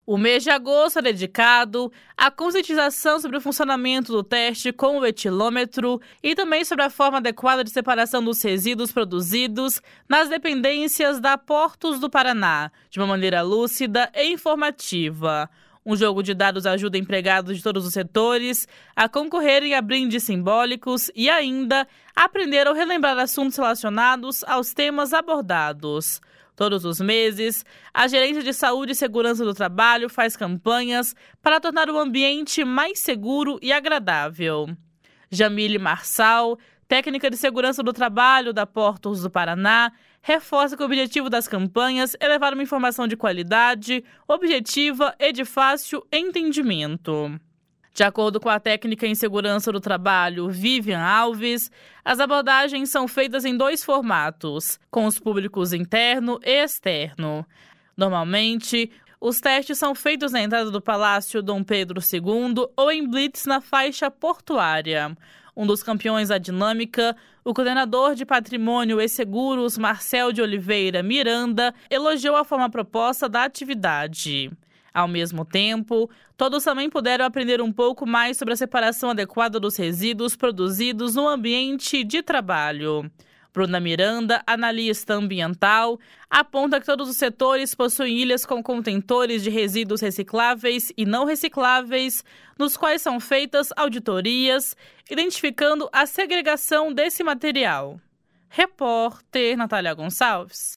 O mês de agosto é dedicado à conscientização sobre o funcionamento do teste com o etilômetro e também sobre a forma adequada de separação dos resíduos produzidos nas dependências da Portos do Paraná, de uma maneira lúcida e informativa. Um jogo de dados ajuda empregados de todos os setores a concorrerem a brindes simbólicos e ainda aprender ou relembrar assuntos relacionados aos temas abordados. Todos os meses, a Gerência de Saúde e Segurança do Trabalho faz campanhas para tornar o ambiente mais seguro e agradável. Jamile Marçal, técnica de segurança do trabalho da Portos do Paraná, reforça que o objetivo das campanhas é levar uma informação de qualidade, objetiva e de fácil entendimento. De acordo com a técnica em segurança do trabalho Vivian Alves, as abordagens são feitas em 2 formatos, com os públicos interno e externo. Normalmente, os testes são feitos na entrada do Palácio Dom Pedro II ou em blitz na faixa portuária. Um dos campeões da dinâmica, o coordenador de Patrimônio e Seguros, Marcel de Oliveira Miranda, elogiou a forma proposta da atividade. Ao mesmo tempo, todos também puderam aprender um pouco mais sobre a separação adequada dos resíduos produzidos no ambiente de trabalho. Bruna Miranda, analista ambiental, aponta que todos os setores possuem ilhas com contentores de resíduos recicláveis e não recicláveis, nos quais são feitas auditorias, identificando a segregação desse material. Repórter Natália Gonçalves.